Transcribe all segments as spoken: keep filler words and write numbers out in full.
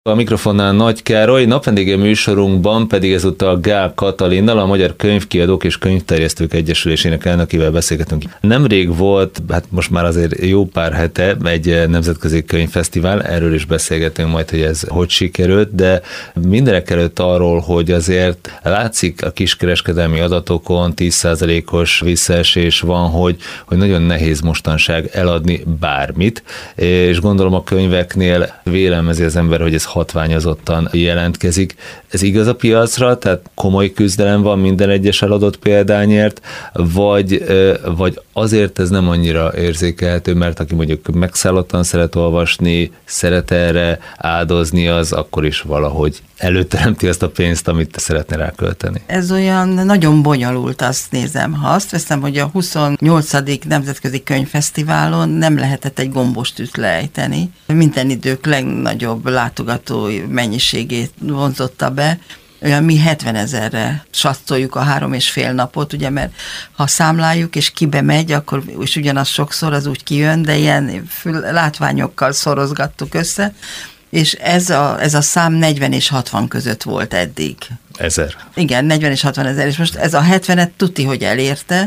A mikrofonnál Nagy Károly, napvendége műsorunkban pedig ezúttal Gál Katalinnal, a Magyar Könyvkiadók és Könyvterjesztők Egyesülésének elnökével beszélgetünk. Nemrég volt, hát most már azért jó pár hete egy nemzetközi könyvfesztivál, erről is beszélgetünk majd, hogy ez hogy sikerült, de mindenek előtt arról, hogy azért látszik a kiskereskedelmi adatokon tíz százalékos visszaesés van, hogy, hogy nagyon nehéz mostanság eladni bármit, és gondolom a könyveknél vélelmezi az ember, hogy ez hatványozottan jelentkezik. Ez igaz a piacra, tehát komoly küzdelem van minden egyes eladott példányért, vagy, vagy azért ez nem annyira érzékelhető, mert aki mondjuk megszállottan szeret olvasni, szeret erre áldozni, az akkor is valahogy előteremti azt a pénzt, amit szeretne rákölteni. Ez olyan nagyon bonyolult, azt nézem. Ha azt veszem, hogy a huszonnyolcadik Nemzetközi Könyvfesztiválon nem lehetett egy gombostűt leejteni. Minden idők legnagyobb látogató mennyiségét vonzotta be, olyan mi hetvenezerre satszoljuk a három és fél napot, ugye, mert ha számláljuk, és kibe megy, akkor is ugyanaz sokszor az úgy kijön, de ilyen látványokkal szorozgattuk össze, és ez a, ez a szám negyven és hatvan között volt eddig. Ezer. Igen, negyven és hatvan ezer, és most ez a hetvenet tuti, hogy elérte,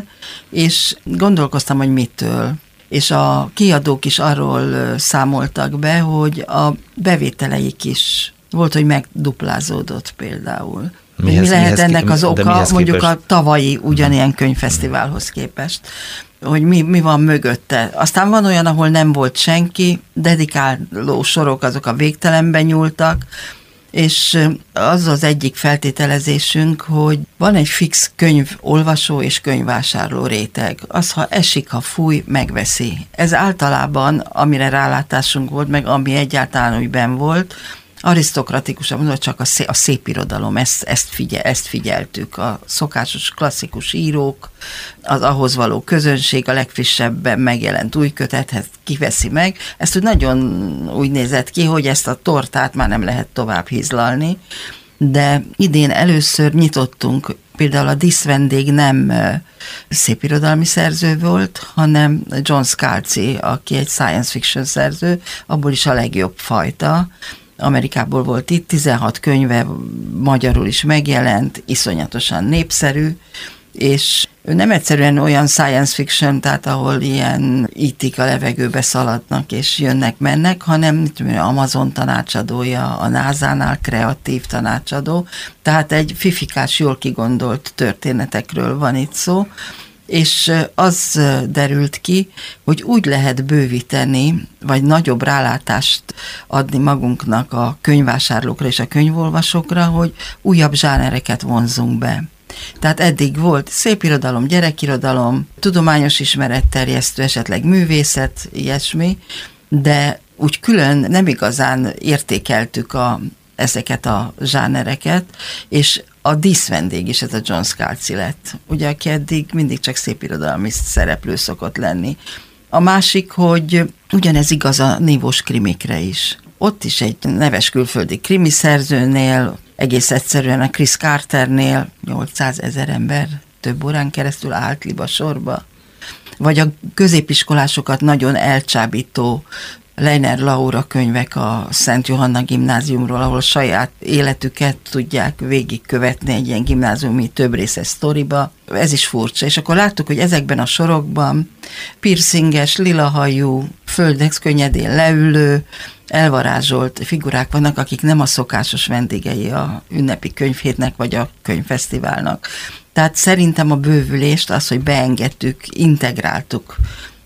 és gondolkoztam, hogy mitől. És a kiadók is arról számoltak be, hogy a bevételeik is volt, hogy megduplázódott például. Mihez, mi lehet mihez, ennek az oka, mondjuk a tavalyi ugyanilyen könyvfesztiválhoz képest, hogy mi, mi van mögötte. Aztán van olyan, ahol nem volt senki, dedikáló sorok azok a végtelenben nyúltak, és az az egyik feltételezésünk, hogy van egy fix könyvolvasó és könyvvásárló réteg. Az, ha esik, ha fúj, megveszi. Ez általában, amire rálátásunk volt, meg ami egyáltalán úgy benn volt, arisztokratikusan mondva, csak a szép, a szép irodalom, ezt, ezt, figyel, ezt figyeltük. A szokásos klasszikus írók, az ahhoz való közönség, a legfrissebben megjelent új kötethez kiveszi meg. Ezt úgy nagyon úgy nézett ki, hogy ezt a tortát már nem lehet tovább hízlalni, de idén először nyitottunk, például a díszvendég nem szépirodalmi szerző volt, hanem John Scalzi, aki egy science fiction szerző, abból is a legjobb fajta. Amerikából volt itt, tizenhat könyve magyarul is megjelent, iszonyatosan népszerű, és ő nem egyszerűen olyan science fiction, tehát ahol ilyen ítik a levegőbe szaladnak és jönnek-mennek, hanem mit tudom, Amazon tanácsadója, a názánál kreatív tanácsadó, tehát egy fifikás, jól kigondolt történetekről van itt szó, és az derült ki, hogy úgy lehet bővíteni, vagy nagyobb rálátást adni magunknak a könyvvásárlókra és a könyvolvasókra, hogy újabb zsánereket vonzunk be. Tehát eddig volt szépirodalom, gyerekirodalom, tudományos ismeretterjesztő, esetleg művészet, ilyesmi, de úgy külön nem igazán értékeltük a, ezeket a zsánereket, és a díszvendég is ez a John Scalzi lett, ugye, aki eddig mindig csak szépirodalmi szereplő szokott lenni. A másik, hogy ugyanez igaz a nívós krimikre is. Ott is egy neves külföldi krimiszerzőnél, egész egyszerűen a Chris Carternél nyolcszázezer ember több órán keresztül állt liba sorba. Vagy a középiskolásokat nagyon elcsábító Leiner Laura könyvek a Szent Johanna gimnáziumról, ahol saját életüket tudják végigkövetni egy ilyen gimnáziumi több részes sztoriba. Ez is furcsa. És akkor láttuk, hogy ezekben a sorokban piercinges, lilahajú, földhez könnyedén leülő, elvarázsolt figurák vannak, akik nem a szokásos vendégei a ünnepi könyvhétnek vagy a könyvfesztiválnak. Tehát szerintem a bővülést, az, hogy beengedtük, integráltuk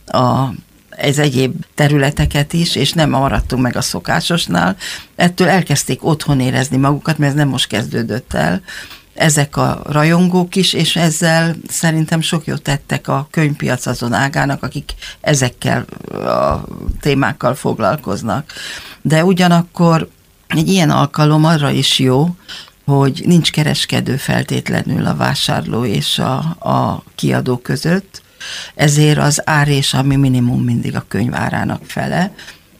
a ez egyéb területeket is, és nem maradtunk meg a szokásosnál. Ettől elkezdték otthon érezni magukat, mert ez nem most kezdődött el. Ezek a rajongók is, és ezzel szerintem sok jót tettek a könyvpiac azon ágának, akik ezekkel a témákkal foglalkoznak. De ugyanakkor egy ilyen alkalom arra is jó, hogy nincs kereskedő feltétlenül a vásárló és a, a kiadó között, ezért az ár és ami minimum mindig a könyv árának fele,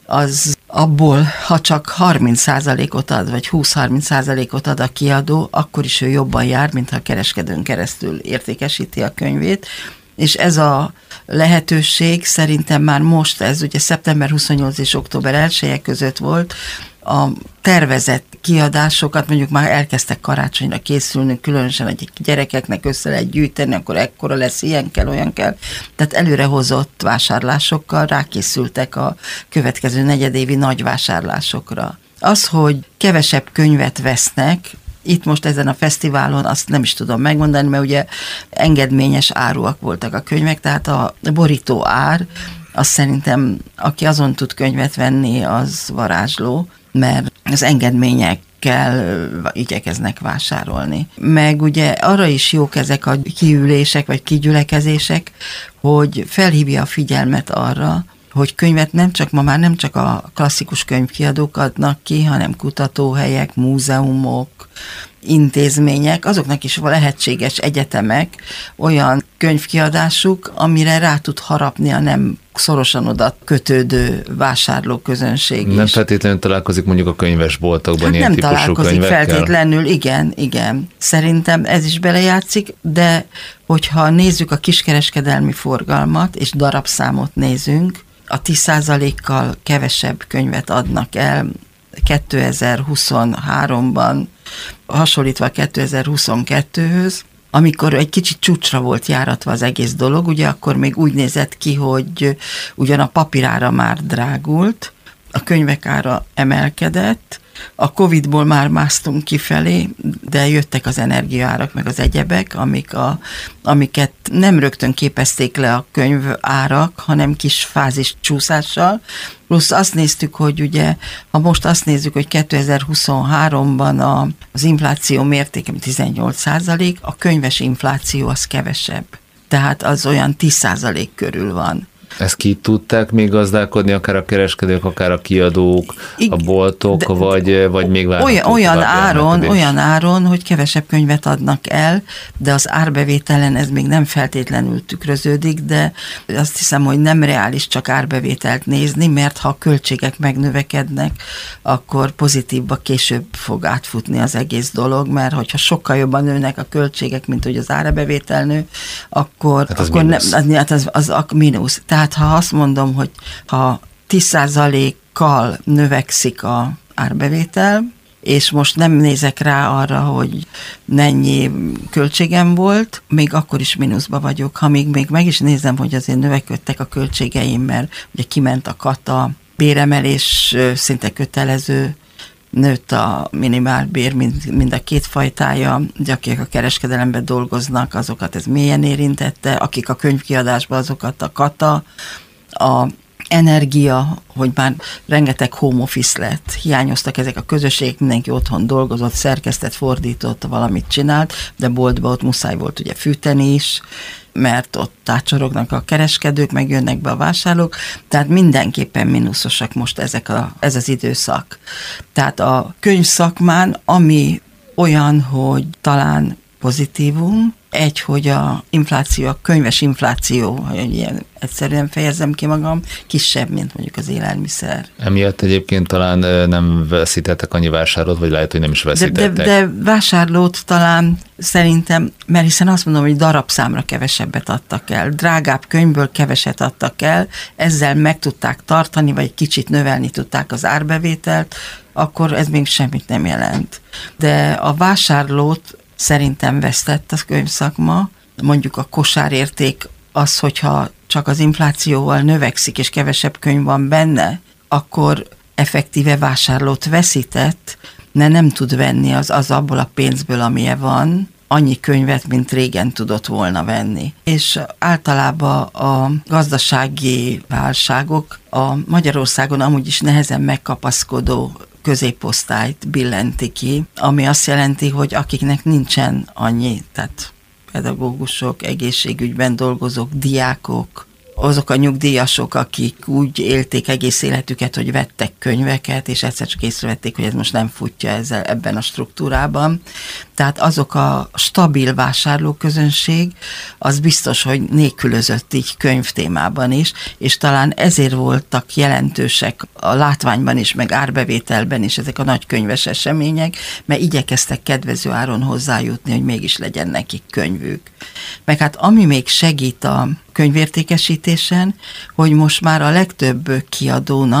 az abból, ha csak harminc százalékot ad, vagy húsz-harminc százalékot ad a kiadó, akkor is ő jobban jár, mint ha a kereskedőn keresztül értékesíti a könyvét, és ez a lehetőség szerintem már most, ez ugye szeptember huszonnyolcadika és október elseje között volt, a tervezett kiadásokat mondjuk már elkezdtek karácsonyra készülni, különösen, hogy gyerekeknek össze lehet gyűjteni, akkor ekkora lesz, ilyen kell, olyan kell. Tehát előrehozott vásárlásokkal rákészültek a következő negyedévi nagy vásárlásokra. Az, hogy kevesebb könyvet vesznek, itt most ezen a fesztiválon azt nem is tudom megmondani, mert ugye engedményes áruak voltak a könyvek, tehát a borító ár, azt szerintem, aki azon tud könyvet venni, az varázsló, mert az engedményekkel igyekeznek vásárolni. Meg ugye arra is jók ezek a kiülések, vagy kigyülekezések, hogy felhívja a figyelmet arra, hogy könyvet nem csak, ma már nem csak a klasszikus könyvkiadók adnak ki, hanem kutatóhelyek, múzeumok, intézmények, azoknak is lehetséges egyetemek, olyan könyvkiadásuk, amire rá tud harapni a nem szorosan oda kötődő vásárlóközönség is. Nem feltétlenül találkozik mondjuk a könyvesboltokban hát ilyen nem típusú találkozik könyvekkel? Feltétlenül, igen, igen. Szerintem ez is belejátszik, de hogyha nézzük a kiskereskedelmi forgalmat, és darabszámot nézünk, a tíz százalékkal kevesebb könyvet adnak el kétezer-huszonháromban, hasonlítva kétezer-huszonkettőhöz, amikor egy kicsit csúcsra volt járatva az egész dolog, ugye akkor még úgy nézett ki, hogy ugyan a papírára már drágult, a könyvek ára emelkedett, a Covidból már másztunk kifelé, de jöttek az energiaárak, meg az egyebek, amik a, amiket nem rögtön képezték le a könyv árak, hanem kis fázis csúszással. Plusz azt néztük, hogy ugye, ha most azt nézzük, hogy kétezer-huszonháromban a, az infláció mértéke tizennyolc százalék, a könyves infláció az kevesebb. Tehát az olyan tíz százalék körül van. Ezt ki tudták még gazdálkodni, akár a kereskedők, akár a kiadók, a boltok, de, vagy, vagy még várhatók? Olyan, olyan áron, olyan áron, hogy kevesebb könyvet adnak el, de az árbevételen ez még nem feltétlenül tükröződik, de azt hiszem, hogy nem reális csak árbevételt nézni, mert ha a költségek megnövekednek, akkor pozitívba később fog átfutni az egész dolog, mert hogyha sokkal jobban nőnek a költségek, mint hogy az árbevétel nő, akkor, hát az akkor mínusz. Ne, hát az, az, az mínusz. Tehát ha azt mondom, hogy ha tíz százalékkal növekszik a árbevétel, és most nem nézek rá arra, hogy mennyi költségem volt, még akkor is mínuszba vagyok. Ha még, még meg is nézem, hogy azért növekedtek a költségeim, mert ugye kiment a kata, béremelés szinte kötelező, nőtt a minimálbér, mind, mind a két fajtája, de akik a kereskedelemben dolgoznak, azokat ez mélyen érintette, akik a könyvkiadásban, azokat a kata, a energia, hogy már rengeteg home office lett, hiányoztak ezek a közösségek, mindenki otthon dolgozott, szerkesztett, fordított, valamit csinált, de boltban ott muszáj volt ugye fűteni is, mert ott tácsorognak a kereskedők, meg jönnek be a vásárlók, tehát mindenképpen mínuszosak most ezek a, ez az időszak. Tehát a könyvszakmán, ami olyan, hogy talán pozitívum, egy, hogy a infláció, a könyves infláció, hogy ilyen egyszerűen fejezem ki magam, kisebb, mint mondjuk az élelmiszer. Emiatt egyébként talán nem veszítettek annyi vásárlót, vagy lehet, hogy nem is veszítettek. De, de, de vásárlót talán szerintem, mert hiszen azt mondom, hogy darabszámra kevesebbet adtak el, drágább könyvből keveset adtak el, ezzel meg tudták tartani, vagy kicsit növelni tudták az árbevételt, akkor ez még semmit nem jelent. De a vásárlót szerintem vesztett a könyvszakma, mondjuk a kosárérték az, hogyha csak az inflációval növekszik, és kevesebb könyv van benne, akkor effektíve vásárlót veszített, de nem tud venni az, az abból a pénzből, amilyen van, annyi könyvet, mint régen tudott volna venni. És általában a gazdasági válságok a Magyarországon amúgy is nehezen megkapaszkodó középosztályt billenti ki, ami azt jelenti, hogy akiknek nincsen annyi, tehát pedagógusok, egészségügyben dolgozók, diákok, azok a nyugdíjasok, akik úgy élték egész életüket, hogy vettek könyveket, és egyszer csak észrevették, hogy ez most nem futja ezzel, ebben a struktúrában. Tehát azok a stabil vásárlóközönség, az biztos, hogy nélkülözött így könyvtémában is, és talán ezért voltak jelentősek a látványban is, meg árbevételben is ezek a nagy könyves események, mert igyekeztek kedvező áron hozzájutni, hogy mégis legyen nekik könyvük. Meg hát ami még segít a könyvértékesítésen, hogy most már a legtöbb kiadónak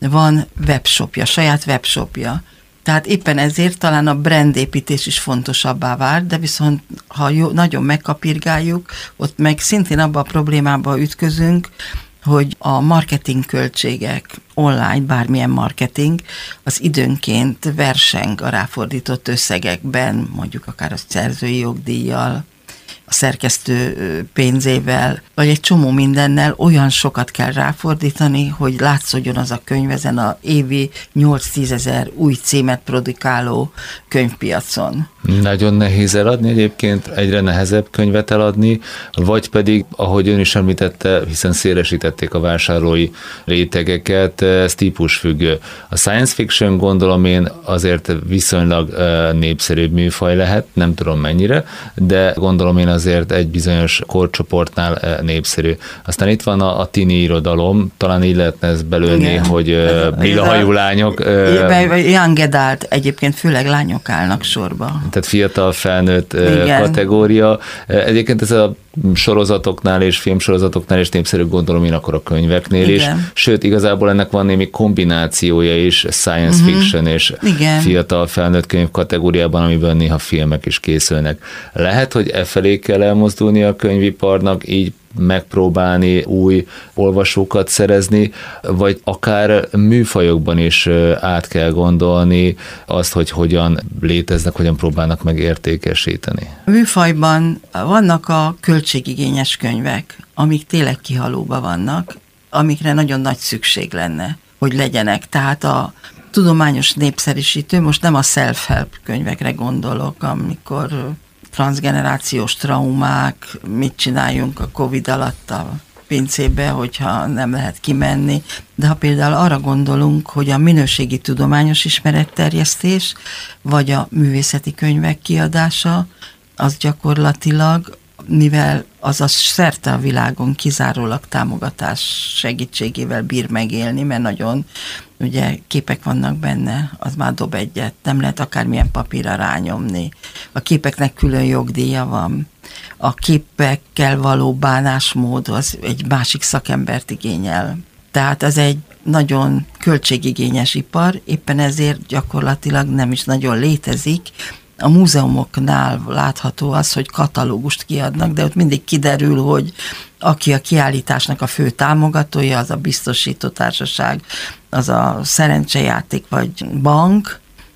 van webshopja, saját webshopja. Tehát éppen ezért talán a brandépítés is fontosabbá vált, de viszont ha jó, nagyon megkapirgáljuk, ott meg szintén abba a problémába ütközünk, hogy a marketing költségek, online, bármilyen marketing, az időnként verseng a ráfordított összegekben, mondjuk akár a szerzői jogdíjjal, a szerkesztő pénzével, vagy egy csomó mindennel olyan sokat kell ráfordítani, hogy látszódjon az a könyv ezen a évi nyolc-tízezer új címet produkáló könyvpiacon. Nagyon nehéz eladni egyébként, egyre nehezebb könyvet eladni, vagy pedig, ahogy ön is említette, hiszen szélesítették a vásárlói rétegeket, ez típusfüggő. A science fiction, gondolom én, azért viszonylag népszerűbb műfaj lehet, nem tudom mennyire, de gondolom én azért egy bizonyos korcsoportnál népszerű. Aztán itt van a, a tini irodalom, talán így lehetne ezt belőni, igen, hogy lila hajú lányok. Young adult, egyébként főleg lányok állnak sorba. Tehát fiatal felnőtt igen. kategória. Egyébként ez a sorozatoknál és filmsorozatoknál is népszerű, gondolom én, akkor a könyveknél igen. is. Sőt, igazából ennek van némi kombinációja is science uh-huh. fiction és igen. fiatal felnőtt könyv kategóriában, amiben néha filmek is készülnek. Lehet, hogy e felé kell elmozdulni a könyviparnak, így megpróbálni új olvasókat szerezni, vagy akár műfajokban is át kell gondolni azt, hogy hogyan léteznek, hogyan próbálnak meg értékesíteni. A műfajban vannak a költségigényes könyvek, amik tényleg kihalóba vannak, amikre nagyon nagy szükség lenne, hogy legyenek. Tehát a tudományos népszerűsítő, most nem a self-help könyvekre gondolok, amikor transzgenerációs traumák, mit csináljunk a Covid alatt a pincébe, hogyha nem lehet kimenni. De ha például arra gondolunk, hogy a minőségi tudományos ismeretterjesztés, vagy a művészeti könyvek kiadása, az gyakorlatilag, mivel az a szerte a világon kizárólag támogatás segítségével bír megélni, mert nagyon ugye képek vannak benne, az már dob egyet, nem lehet akármilyen papírra rányomni. A képeknek külön jogdíja van. A képekkel való bánásmód az egy másik szakembert igényel. Tehát ez egy nagyon költségigényes ipar, éppen ezért gyakorlatilag nem is nagyon létezik. A múzeumoknál látható az, hogy katalógust kiadnak, de ott mindig kiderül, hogy aki a kiállításnak a fő támogatója, az a biztosító társaság, az a szerencsejáték vagy bank,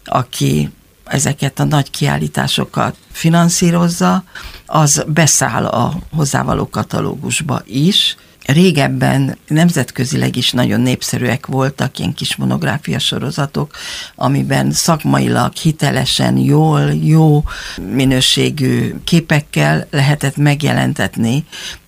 aki ezeket a nagy kiállításokat finanszírozza, az beszáll a hozzávaló katalógusba is. Régebben nemzetközileg is nagyon népszerűek voltak ilyen kis monográfia sorozatok, amiben szakmailag, hitelesen, jól, jó minőségű képekkel lehetett megjelentetni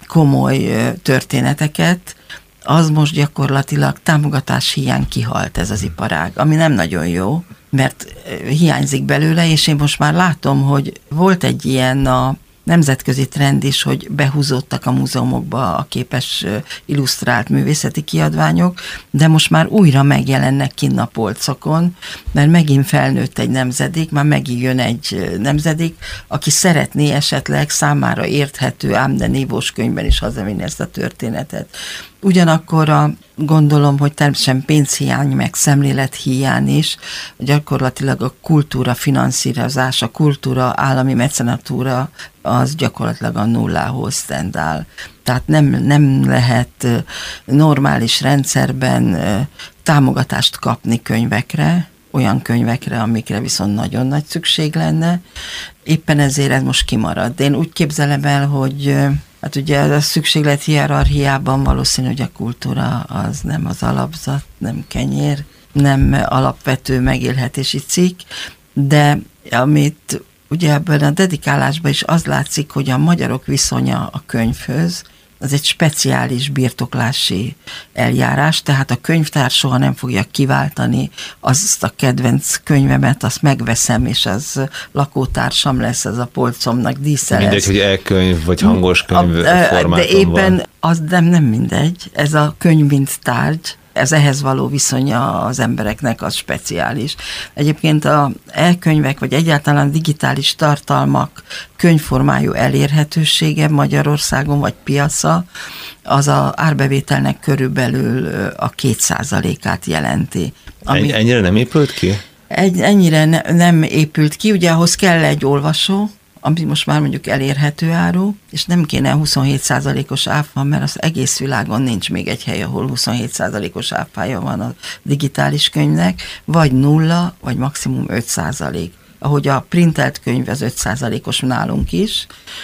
komoly történeteket. Az most gyakorlatilag támogatás hiány kihalt ez az iparág, ami nem nagyon jó, mert hiányzik belőle, és én most már látom, hogy volt egy ilyen a nemzetközi trend is, hogy behúzódtak a múzeumokba a képes illusztrált művészeti kiadványok, de most már újra megjelennek kinn a polcokon, mert megint felnőtt egy nemzedék, már megint jön egy nemzedék, aki szeretné esetleg számára érthető, ám de nívós könyvben is hazavinni ezt a történetet. Ugyanakkor a, gondolom, hogy természetesen pénzhiány, meg szemlélethiány is, gyakorlatilag a kultúra finanszírozás, a kultúra állami mecenatúra az gyakorlatilag a nullához tendál. Tehát nem, nem lehet normális rendszerben támogatást kapni könyvekre, olyan könyvekre, amikre viszont nagyon nagy szükség lenne. Éppen ezért ez most kimarad. De én úgy képzelem el, hogy hát ugye a szükséglet hierarchiában valószínű, hogy a kultúra az nem az alapzat, nem kenyér, nem alapvető megélhetési cikk, de amit ugye ebben a dedikálásban is az látszik, hogy a magyarok viszonya a könyvhöz, az egy speciális birtoklási eljárás, tehát a könyvtár soha nem fogja kiváltani azt a kedvenc könyvemet, azt megveszem, és az lakótársam lesz, az a polcomnak dísze lesz. Mindegy, hogy e-könyv vagy hangos könyv a, formátumban. De éppen az nem, nem mindegy, ez a könyv mint tárgy, ez ehhez való viszonya az embereknek az speciális. Egyébként a e-könyvek, vagy egyáltalán digitális tartalmak könyvformájú elérhetősége Magyarországon, vagy piaca, az a árbevételnek körülbelül a két százalékát jelenti. Ami ennyire nem épült ki? Egy, ennyire ne, nem épült ki, ugye ahhoz kell egy olvasó, ami most már mondjuk elérhető áru, és nem kéne huszonhét százalékos áfa, mert az egész világon nincs még egy hely, ahol huszonhét százalékos áfája van a digitális könyvnek, vagy nulla, vagy maximum öt százalék. Ahogy a printelt könyv az öt százalékos nálunk is,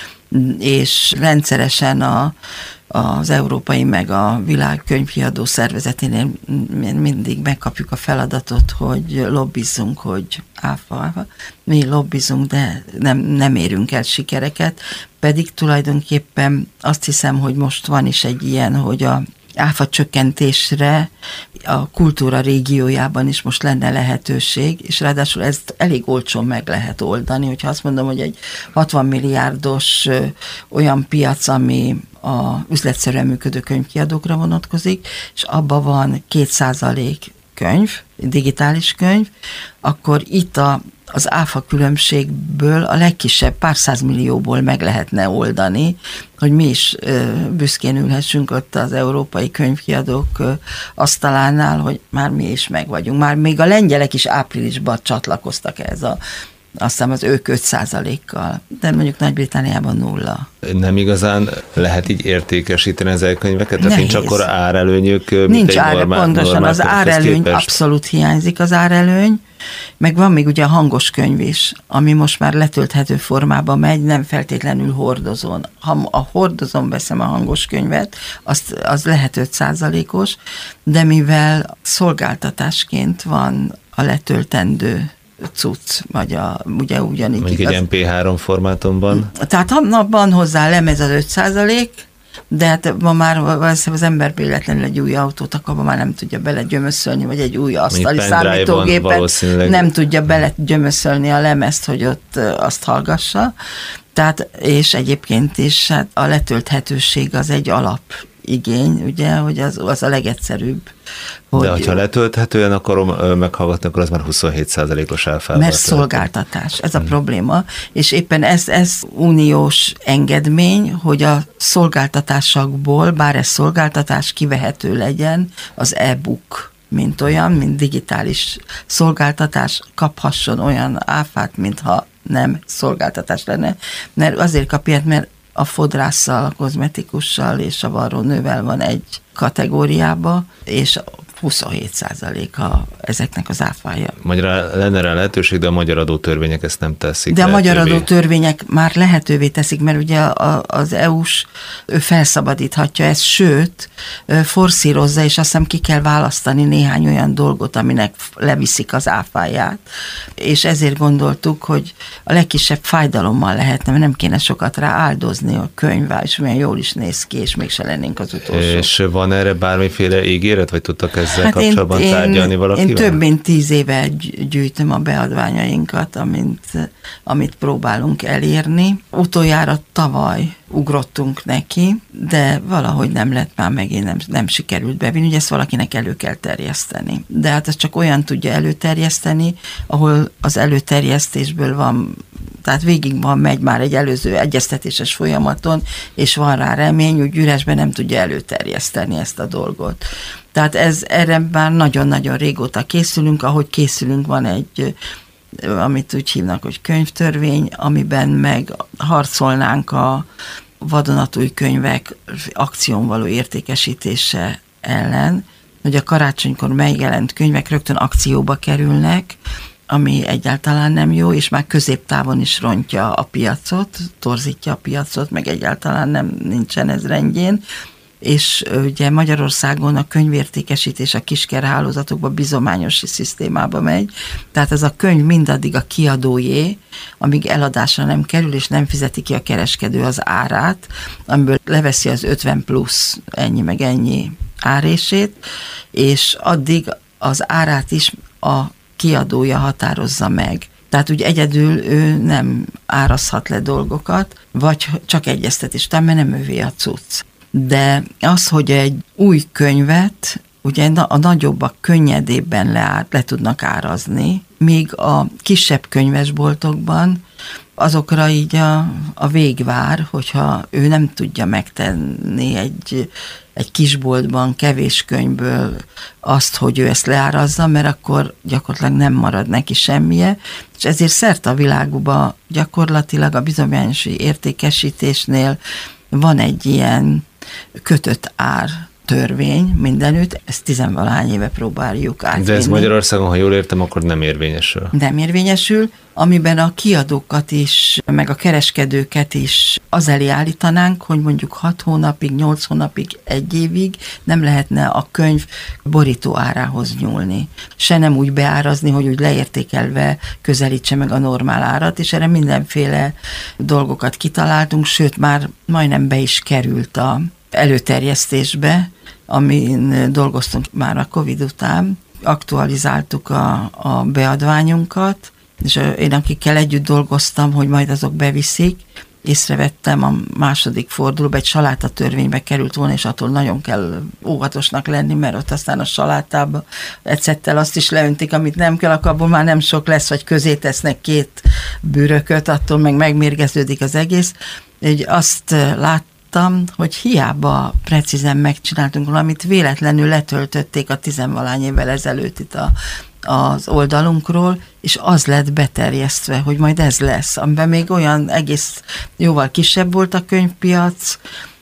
és rendszeresen a, az európai meg a világ könyvkiadó szervezeténél mindig megkapjuk a feladatot, hogy lobbizzunk, hogy áfa, áfa. Mi lobbizunk, de nem, nem érünk el sikereket, pedig tulajdonképpen azt hiszem, hogy most van is egy ilyen, hogy a áfa csökkentésre a kultúra régiójában is most lenne lehetőség, és ráadásul ezt elég olcsón meg lehet oldani, hogyha azt mondom, hogy egy hatvan milliárdos ö, olyan piac, ami a üzletszerűen működő könyvkiadókra vonatkozik, és abban van két százalék könyv, digitális könyv, akkor itt a az áfa különbségből a legkisebb pár százmillióból meg lehetne oldani, hogy mi is büszkén ülhessünk ott az európai könyvkiadók asztalánál, hogy már mi is meg vagyunk. Már még a lengyelek is áprilisban csatlakoztak ez a aztán az ők öt százalékkal, de mondjuk Nagy-Britanniában nulla. Nem igazán lehet így értékesíteni az elkönyveket? Tehát nincs akkor árelőnyük? Nincs ára, pontosan, az árelőny képest? Abszolút hiányzik az árelőny, meg van még ugye a hangos könyv is, ami most már letölthető formában megy, nem feltétlenül hordozón. Ha a hordozón veszem a hangos könyvet, az, az lehet öt százalékos, de mivel szolgáltatásként van a letöltendő cucc, vagy a, ugye ugyanígy. Mondjuk egy em pé három formátumban. Tehát abban hozzá lemez az öt százalék, de hát ma már az ember véletlenül egy új autót akar, már nem tudja belegyömöszölni, vagy egy új asztali számítógépet nem tudja belegyömöszölni a lemezt, hogy ott azt hallgassa. Tehát, és egyébként is hát a letölthetőség az egy alap igény, ugye, hogy az, az a legegyszerűbb. De hogyha letölthetően akarom meghallgatni, akkor az már huszonhét százalékos áfával. Mert szolgáltatás, ez a hmm. probléma, és éppen ez, ez uniós engedmény, hogy a szolgáltatásokból, bár ez szolgáltatás, kivehető legyen az e-book, mint olyan, mint digitális szolgáltatás, kaphasson olyan áfát, mintha nem szolgáltatás lenne. Mert azért kapja, mert a fodrásszal, a kozmetikussal és a varrónővel van egy kategóriába, és huszonhét százaléka ezeknek az áfája. Magyarul lenne rá lehetőség, de a magyar adótörvények ezt nem teszik. De a magyar adótörvények már lehetővé teszik, mert ugye az é u-s ő felszabadíthatja ezt, sőt, forszírozza, és azt hiszem ki kell választani néhány olyan dolgot, aminek leviszik az áfáját. És ezért gondoltuk, hogy a legkisebb fájdalommal lehetne, mert nem kéne sokat rá áldozni a könyvvel, és olyan jól is néz ki, és mégse lennénk az utolsó. És van erre bármiféle ígéret, vagy tudtak ezzel hát kapcsolatban én, tárgyalni valakivel? Én több mint tíz éve gyűjtöm a beadványainkat, amint, amit próbálunk elérni. Utoljára tavaly ugrottunk neki, de valahogy nem lett már megint, nem, nem sikerült bevinni, ugye ezt valakinek elő kell terjeszteni. De hát ez csak olyan tudja előterjeszteni, ahol az előterjesztésből van, tehát végig van, megy már egy előző egyeztetéses folyamaton, és van rá remény, úgy üresben nem tudja előterjeszteni ezt a dolgot. Tehát ez, erre már nagyon-nagyon régóta készülünk, ahogy készülünk, van egy, amit úgy hívnak, hogy könyvtörvény, amiben meg harcolnánk a vadonatúj könyvek akción való értékesítése ellen, hogy a karácsonykor megjelent könyvek rögtön akcióba kerülnek, ami egyáltalán nem jó, és már középtávon is rontja a piacot, torzítja a piacot, meg egyáltalán nem nincsen ez rendjén. És ugye Magyarországon a könyvértékesítés a kiskerhálózatokban bizományos szisztémába megy, tehát ez a könyv mindaddig a kiadójé, amíg eladásra nem kerül, és nem fizeti ki a kereskedő az árát, amiből leveszi az ötven plusz ennyi meg ennyi árését, és addig az árát is a kiadója határozza meg. Tehát úgy egyedül ő nem árazhat le dolgokat, vagy csak egyeztetés, tehát mert nem ővé a cucc. De az, hogy egy új könyvet ugye a nagyobbak könnyedébben le, le tudnak árazni, míg a kisebb könyvesboltokban azokra így a, a végvár, hogyha ő nem tudja megtenni egy, egy kisboltban kevés könyvből azt, hogy ő ezt leárazza, mert akkor gyakorlatilag nem marad neki semmije, és ezért szerte a világban gyakorlatilag a bizományosi értékesítésnél van egy ilyen kötött ár törvény mindenütt, ezt tizenvalahány éve próbáljuk átvinni. De ez Magyarországon, ha jól értem, akkor nem érvényesül. Nem érvényesül, amiben a kiadókat is, meg a kereskedőket is az elé állítanánk, hogy mondjuk hat hónapig, nyolc hónapig, egy évig nem lehetne a könyv borító árához nyúlni. Se nem úgy beárazni, hogy úgy leértékelve közelítse meg a normál árat, és erre mindenféle dolgokat kitaláltunk, sőt már majdnem be is került a előterjesztésbe, amin dolgoztunk már a Covid után, aktualizáltuk a, a beadványunkat, és én akikkel együtt dolgoztam, hogy majd azok beviszik, észrevettem a második fordulóba, egy salátatörvénybe került volna, és attól nagyon kell óvatosnak lenni, mert ott aztán a salátába ecettel azt is leöntik, amit nem kell, akkor abból már nem sok lesz, vagy közé tesznek két bűrököt, attól meg megmérgeződik az egész. Így azt láttam, hogy hiába precízen megcsináltunk valamit, véletlenül letöltötték a tizenvalány évvel ezelőtt itt a, az oldalunkról, és az lett beterjesztve, hogy majd ez lesz, amiben még olyan egész jóval kisebb volt a könyvpiac,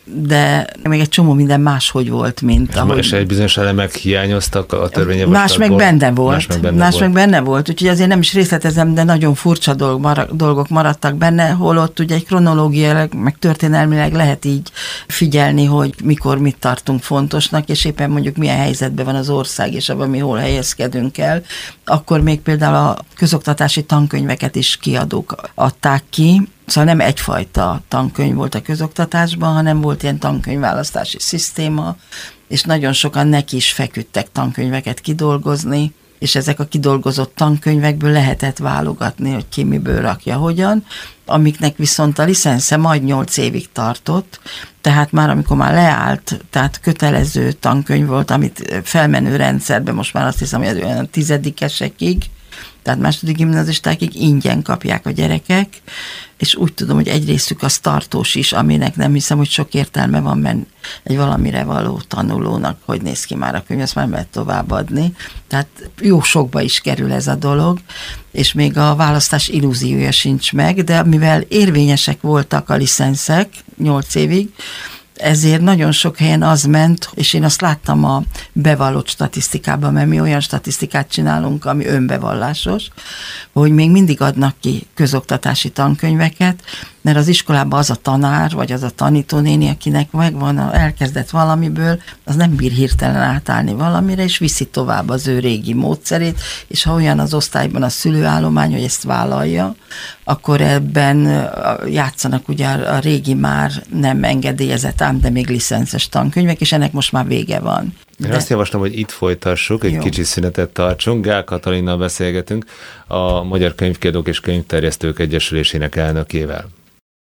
de még egy csomó minden máshogy volt, mint és ahogy... És egy bizonyos elemek hiányoztak a törvényjavaslatból. Más meg benne volt. Más meg benne, más volt. meg benne volt. Úgyhogy azért nem is részletezem, de nagyon furcsa dolg, mar- dolgok maradtak benne, holott ugye egy kronológiailag, meg történelmileg lehet így figyelni, hogy mikor mit tartunk fontosnak, és éppen mondjuk milyen helyzetben van az ország, és abban mi hol helyezkedünk el. Akkor még például a közoktatási tankönyveket is kiadók adták ki, szóval nem egyfajta tankönyv volt a közoktatásban, hanem volt ilyen tankönyvválasztási szisztéma, és nagyon sokan neki is feküdtek tankönyveket kidolgozni, és ezek a kidolgozott tankönyvekből lehetett válogatni, hogy ki miből rakja, hogyan, amiknek viszont a licensze majd nyolc évig tartott, tehát már amikor már leállt, tehát kötelező tankönyv volt, amit felmenő rendszerben most már azt hiszem, hogy olyan tizedikesekig, tehát második gimnazistákig ingyen kapják a gyerekek, és úgy tudom, hogy egy részük az tartós is, aminek nem hiszem, hogy sok értelme van, mert egy valamire való tanulónak, hogy néz ki már a könyv, azt már lehet továbbadni. Tehát jó sokba is kerül ez a dolog, és még a választás illúziója sincs meg, de mivel érvényesek voltak a licenszek nyolc évig, ezért nagyon sok helyen az ment, és én azt láttam a bevallott statisztikában, mert mi olyan statisztikát csinálunk, ami önbevallásos, hogy még mindig adnak ki közoktatási tankönyveket, mert az iskolában az a tanár, vagy az a tanítónéni, akinek megvan, elkezdett valamiből, az nem bír hirtelen átállni valamire, és viszi tovább az ő régi módszerét, és ha olyan az osztályban a szülőállomány, hogy ezt vállalja, akkor ebben játszanak ugye a régi már nem engedélyezett, ám de még licences tankönyvek, és ennek most már vége van. Én de... azt javaslom, hogy itt folytassuk, egy Jó. kicsi szünetet tartsunk. Gál Katalinnal beszélgetünk, a Magyar Könyvkiadók és Könyvterjesztők Egyesülésének elnökével.